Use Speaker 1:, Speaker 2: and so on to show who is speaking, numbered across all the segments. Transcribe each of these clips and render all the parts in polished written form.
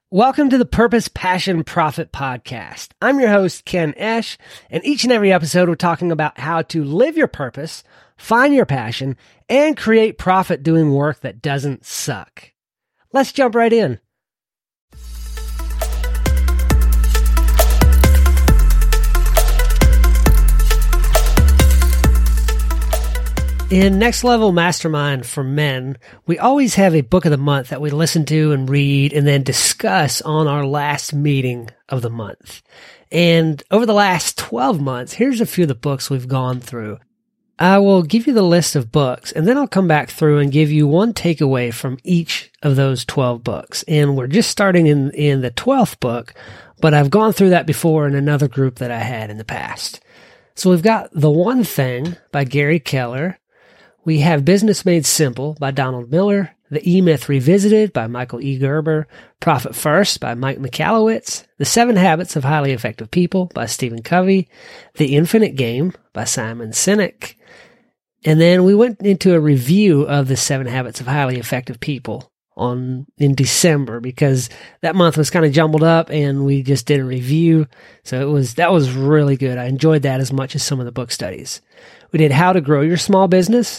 Speaker 1: Welcome to the Purpose, Passion, Profit podcast. I'm your host, Ken Esch, and each and every episode we're talking about how to live your purpose, find your passion, and create profit doing work that doesn't suck. Let's jump right in. In Next Level Mastermind for Men, we always have a book of the month that we listen to and read and then discuss on our last meeting of the month. And over the last 12 months, here's a few of the books we've gone through. I will give you the list of books, and then I'll come back through and give you one takeaway from each of those 12 books. And we're just starting in the 12th book, but I've gone through that before in another group that I had in the past. So we've got The One Thing by Gary Keller. We have Business Made Simple by Donald Miller, The E-Myth Revisited by Michael E. Gerber, Profit First by Mike Michalowicz, The 7 Habits of Highly Effective People by Stephen Covey, The Infinite Game by Simon Sinek. And then we went into a review of The 7 Habits of Highly Effective People in December because that month was kind of jumbled up and we just did a review. So that was really good. I enjoyed that as much as some of the book studies. We did How to Grow Your Small Business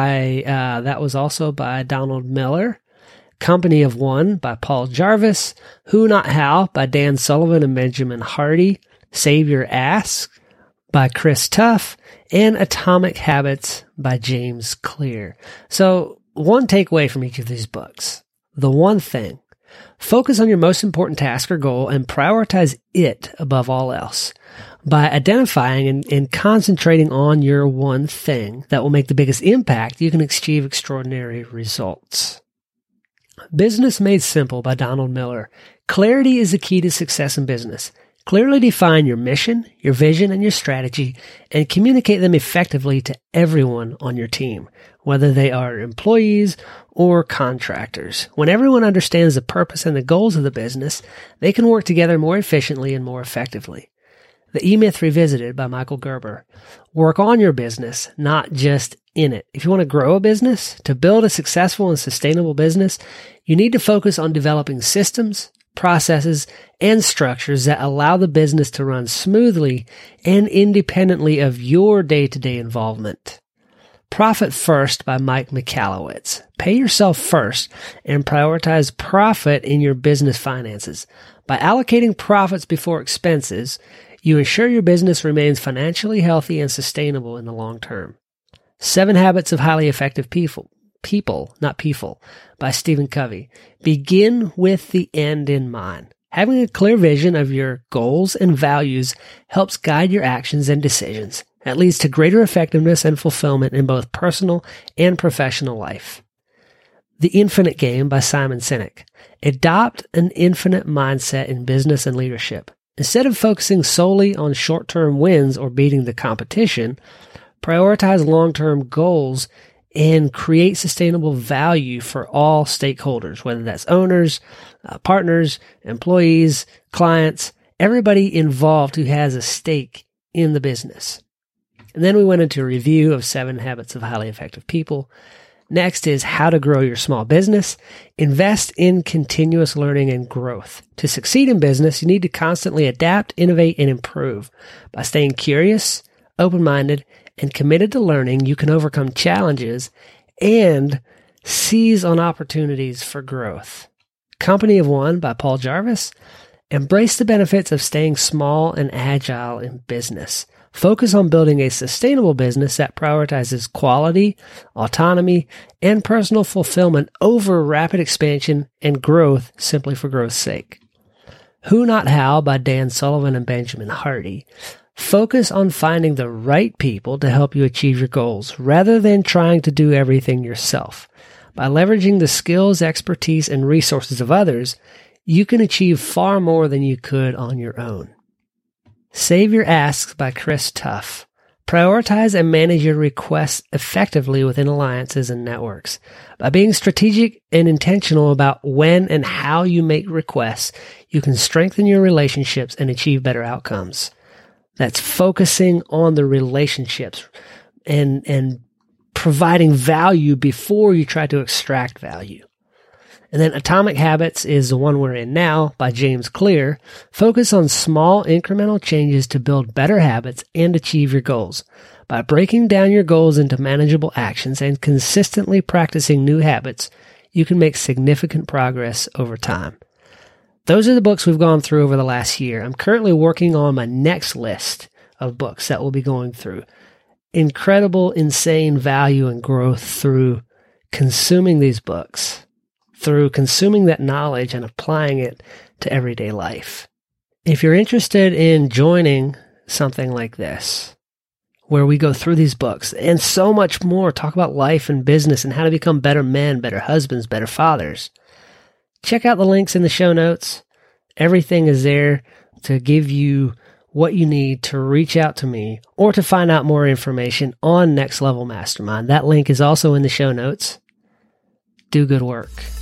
Speaker 1: that was also by Donald Miller. Company of One by Paul Jarvis. Who Not How by Dan Sullivan and Benjamin Hardy. Save Your Ask by Chris Tuff. And Atomic Habits by James Clear. So one takeaway from each of these books. The One Thing. Focus on your most important task or goal and prioritize it above all else. By identifying and concentrating on your one thing that will make the biggest impact, you can achieve extraordinary results. Business Made Simple by Donald Miller. Clarity is the key to success in business. Clearly define your mission, your vision, and your strategy, and communicate them effectively to everyone on your team, whether they are employees or contractors. When everyone understands the purpose and the goals of the business, they can work together more efficiently and more effectively. The E-Myth Revisited by Michael Gerber. Work on your business, not just in it. If you want to grow a business, to build a successful and sustainable business, you need to focus on developing systems, processes, and structures that allow the business to run smoothly and independently of your day-to-day involvement. Profit First by Mike Michalowicz. Pay yourself first and prioritize profit in your business finances. By allocating profits before expenses, you ensure your business remains financially healthy and sustainable in the long term. 7 Habits of Highly Effective People by Stephen Covey. Begin with the end in mind. Having a clear vision of your goals and values helps guide your actions and decisions. That leads to greater effectiveness and fulfillment in both personal and professional life. The Infinite Game by Simon Sinek. Adopt an infinite mindset in business and leadership. Instead of focusing solely on short-term wins or beating the competition, prioritize long-term goals and create sustainable value for all stakeholders, whether that's owners, partners, employees, clients, everybody involved who has a stake in the business. And then we went into a review of 7 Habits of Highly Effective People. Next is How to Grow Your Small Business. Invest in continuous learning and growth. To succeed in business, you need to constantly adapt, innovate, and improve. By staying curious, open-minded, and committed to learning, you can overcome challenges and seize on opportunities for growth. Company of One by Paul Jarvis. Embrace the benefits of staying small and agile in business. Focus on building a sustainable business that prioritizes quality, autonomy, and personal fulfillment over rapid expansion and growth simply for growth's sake. Who Not How by Dan Sullivan and Benjamin Hardy. Focus on finding the right people to help you achieve your goals rather than trying to do everything yourself. By leveraging the skills, expertise, and resources of others, you can achieve far more than you could on your own. Save Your Asks by Chris Tuff. Prioritize and manage your requests effectively within alliances and networks. By being strategic and intentional about when and how you make requests, you can strengthen your relationships and achieve better outcomes. That's focusing on the relationships and providing value before you try to extract value. And then Atomic Habits is the one we're in now by James Clear. Focus on small incremental changes to build better habits and achieve your goals. By breaking down your goals into manageable actions and consistently practicing new habits, you can make significant progress over time. Those are the books we've gone through over the last year. I'm currently working on my next list of books that we'll be going through. Incredible, insane value and growth through consuming these books, through consuming that knowledge and applying it to everyday life. If you're interested in joining something like this, where we go through these books and so much more, talk about life and business and how to become better men, better husbands, better fathers, check out the links in the show notes. Everything is there to give you what you need to reach out to me or to find out more information on Next Level Mastermind. That link is also in the show notes. Do good work.